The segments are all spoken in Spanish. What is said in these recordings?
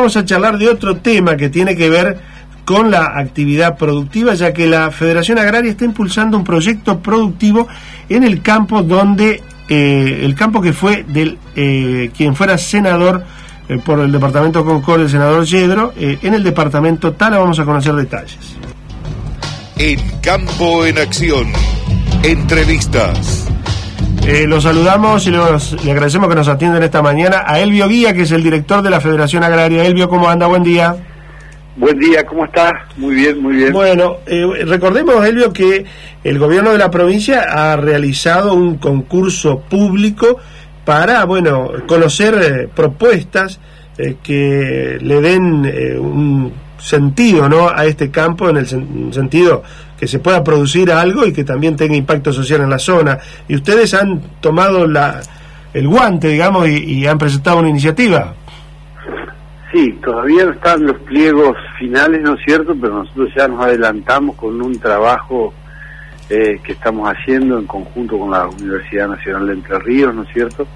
vamos a charlar de otro tema que tiene que ver con la actividad productiva, ya que la Federación Agraria está impulsando un proyecto productivo en el campo donde el campo que fue del quien fuera senador por el departamento Concordia, el senador Yedro, en el departamento Tala. Vamos a conocer detalles. En Campo en Acción, entrevistas. Los saludamos y le agradecemos que nos atiendan esta mañana a Elvio Guía, que es el director de la Federación Agraria. Elvio, ¿cómo anda? Buen día. Buen día, ¿cómo estás? Muy bien, muy bien. Bueno, recordemos, Elvio, que el gobierno de la provincia ha realizado un concurso público para, conocer propuestas que le den un sentido, ¿no?, a este campo, en el sentido que se pueda producir algo y que también tenga impacto social en la zona. Y ustedes han tomado el guante, digamos, y han presentado una iniciativa. Sí, todavía no están los pliegos finales, ¿no es cierto? Pero nosotros ya nos adelantamos con un trabajo que estamos haciendo en conjunto con la Universidad Nacional de Entre Ríos, ¿no es cierto?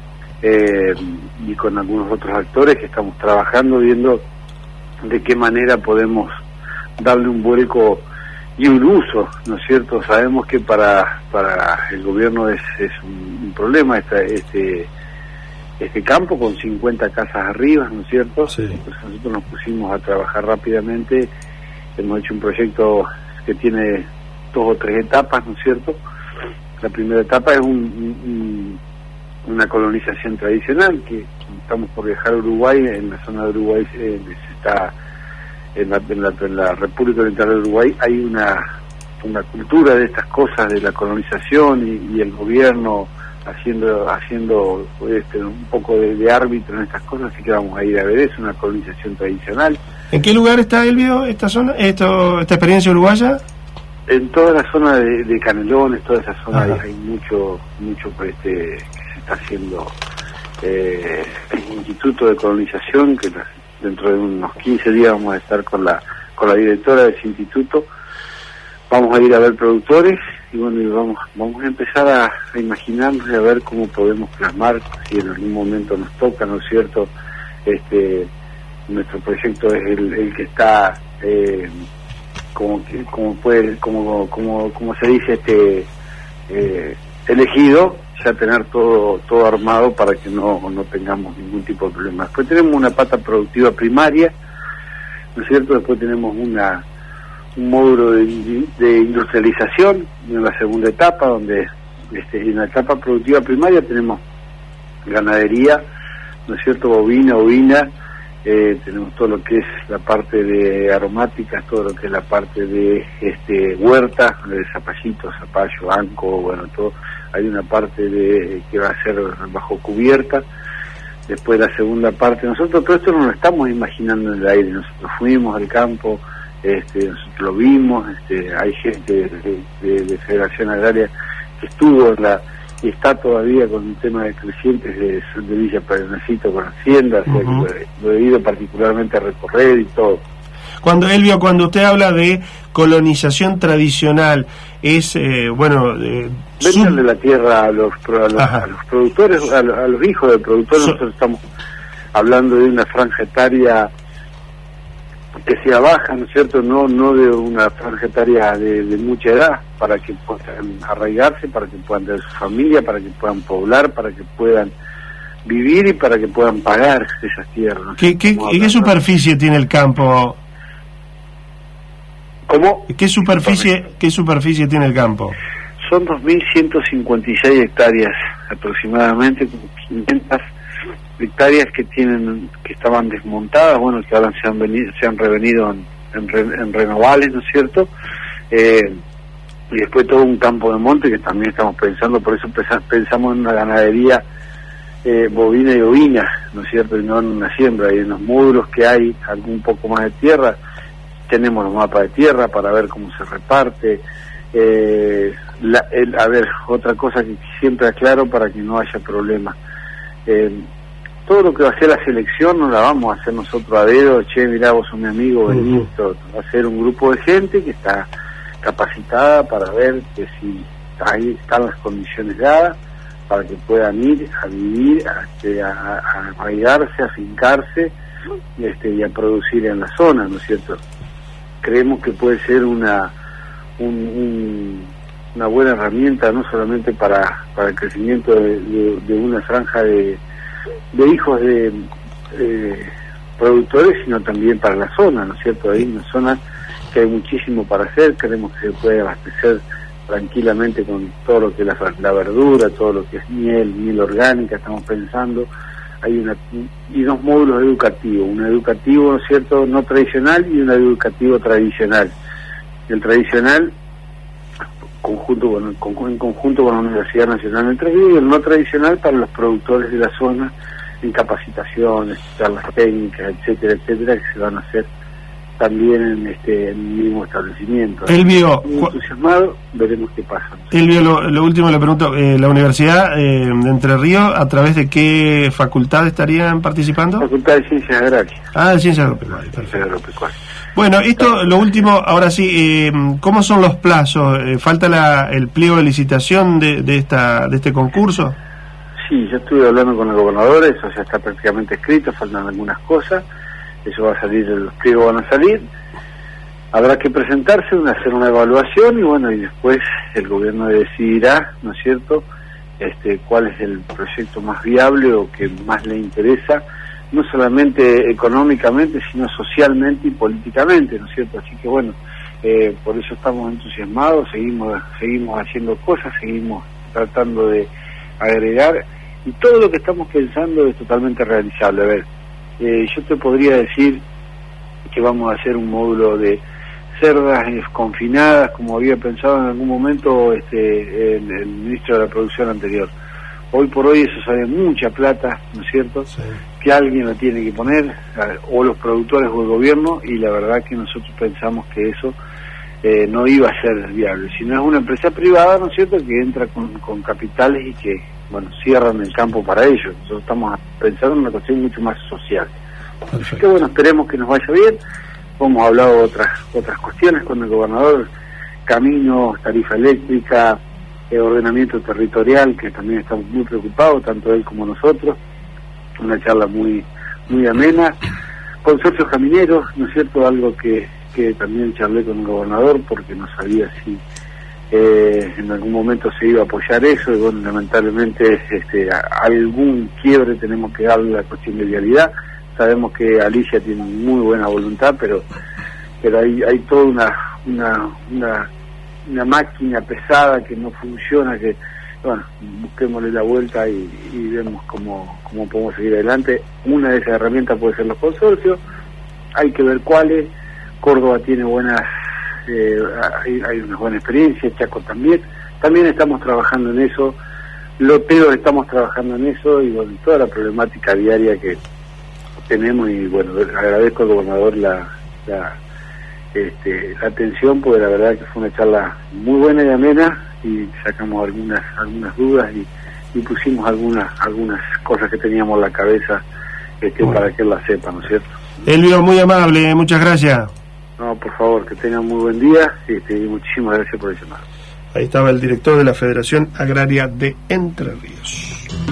Y con algunos otros actores que estamos trabajando, viendo de qué manera podemos darle un vuelco y un uso, ¿no es cierto? Sabemos que para el gobierno es un problema este campo con 50 casas arriba, ¿no es cierto? Sí. Entonces nosotros nos pusimos a trabajar rápidamente, hemos hecho un proyecto que tiene 2 o 3 etapas, ¿no es cierto? La primera etapa es una colonización tradicional, que estamos por viajar a Uruguay, en la zona de Uruguay está en la República Oriental de Uruguay hay una cultura de estas cosas, de la colonización y el gobierno haciendo un poco de árbitro en estas cosas, así que vamos a ir a ver, es una colonización tradicional. ¿En qué lugar está, Elvio, esta zona, esta experiencia uruguaya? En toda la zona de Canelones, toda esa zona hay mucho que se está haciendo. El Instituto de Colonización, que dentro de unos 15 días vamos a estar con la directora de ese instituto, vamos a ir a ver productores y vamos a empezar a imaginarnos y a ver cómo podemos plasmar, si en algún momento nos toca, ¿no es cierto? Nuestro proyecto es el que está como se dice, elegido, ya tener todo armado para que no tengamos ningún tipo de problema. Después tenemos una pata productiva primaria, ¿no es cierto? Después tenemos un módulo de industrialización en la segunda etapa, donde en la etapa productiva primaria tenemos ganadería, ¿no es cierto?, bovina, tenemos todo lo que es la parte de aromáticas, todo lo que es la parte de huerta, de zapallitos, zapallo, anco, todo. Hay una parte que va a ser bajo cubierta. Después la segunda parte, nosotros todo esto no lo estamos imaginando en el aire, nosotros fuimos al campo, nosotros lo vimos, hay gente de Federación Agraria que estuvo y está todavía con un tema de crecientes de Villa Pedernacito con Hacienda, o sea, que lo he ido particularmente a recorrer y todo. Elvio, cuando usted habla de colonización tradicional, es, venderle la tierra a los productores, a los hijos de productores. Nosotros estamos hablando de una franja etaria que sea baja, ¿no es cierto?, no de una franja etaria de mucha edad, para que puedan arraigarse, para que puedan tener su familia, para que puedan poblar, para que puedan vivir y para que puedan pagar esas tierras, ¿no? ¿Qué superficie tiene el campo? ¿Cómo? ¿Qué superficie tiene el campo? Son 2.156 hectáreas aproximadamente, con 500 hectáreas que estaban desmontadas, que ahora se han revenido en renovales, ¿no es cierto? Y después todo un campo de monte que también estamos pensando, por eso pensamos en una ganadería bovina y ovina, ¿no es cierto?, y no en una siembra. Y en los módulos que hay algún poco más de tierra, tenemos los mapas de tierra para ver cómo se reparte. Otra cosa que siempre aclaro para que no haya problemas. Todo lo que va a ser la selección no la vamos a hacer nosotros a dedo, mirá, vos sos mi amigo, vení, va a ser un grupo de gente que está capacitada para ver que si ahí están las condiciones dadas para que puedan ir a vivir, a arraigarse, a fincarse, y a producir en la zona, ¿no es cierto? Creemos que puede ser una buena herramienta no solamente para el crecimiento de una franja de hijos de productores, sino también para la zona, ¿no es cierto? Hay una zona que hay muchísimo para hacer, creemos que se puede abastecer tranquilamente con todo lo que es la verdura, todo lo que es miel orgánica, estamos pensando. Hay dos módulos educativos, un educativo, ¿no es cierto?, no tradicional y un educativo tradicional. El tradicional en conjunto con la Universidad Nacional de Entre Ríos, y el no tradicional para los productores de la zona, en capacitaciones, charlas técnicas, etcétera, etcétera, que se van a hacer también en el mismo establecimiento. Elvio, muy entusiasmado, veremos qué pasa. Elvio, lo último le pregunto, la Universidad de Entre Ríos, ¿a través de qué facultad estarían participando? Facultad de Ciencias Agrarias. Ah, de Ciencias Agropecuarias, perfecto. Bueno, esto, lo último, ahora sí, ¿cómo son los plazos? ¿Falta el pliego de licitación de este concurso? Sí, yo estuve hablando con el gobernador, eso ya está prácticamente escrito, faltan algunas cosas, eso va a salir, los pliegos van a salir, habrá que presentarse, hacer una evaluación y después el gobierno decidirá, ¿no es cierto?, cuál es el proyecto más viable o que más le interesa, no solamente económicamente, sino socialmente y políticamente, ¿no es cierto? Así que por eso estamos entusiasmados, seguimos haciendo cosas, seguimos tratando de agregar, y todo lo que estamos pensando es totalmente realizable. A ver, yo te podría decir que vamos a hacer un módulo de cerdas confinadas, como había pensado en algún momento el ministro de la Producción anterior. Hoy por hoy eso sale mucha plata, ¿no es cierto?, sí, que alguien la tiene que poner, o los productores o el gobierno, y la verdad que nosotros pensamos que eso no iba a ser viable. Si no es una empresa privada, ¿no es cierto?, que entra con capitales y que, cierran el campo para ellos. Nosotros estamos pensando en una cuestión mucho más social. Así que esperemos que nos vaya bien. Hemos hablado otras cuestiones con el gobernador, caminos, tarifa eléctrica, ordenamiento territorial, que también estamos muy preocupados, tanto él como nosotros. Una charla muy amena. Consorcios camineros, ¿no es cierto?, algo que también charlé con el gobernador, porque no sabía si en algún momento se iba a apoyar eso, y lamentablemente algún quiebre tenemos que darle a la cuestión de vialidad. Sabemos que Alicia tiene muy buena voluntad, pero hay toda una máquina pesada que no funciona, que busquémosle la vuelta y vemos cómo podemos seguir adelante. Una de esas herramientas puede ser los consorcios, hay que ver cuáles. Córdoba tiene hay una buena experiencia, Chaco también estamos trabajando en eso, Loteros estamos trabajando en eso, y toda la problemática diaria que tenemos, y agradezco al gobernador la atención, porque la verdad que fue una charla muy buena y amena, y sacamos algunas dudas y pusimos algunas cosas que teníamos en la cabeza para que él la sepa, ¿no es cierto? Elvio, muy amable, muchas gracias. No, por favor, que tengan muy buen día, y muchísimas gracias por el llamado. Ahí estaba el director de la Federación Agraria de Entre Ríos.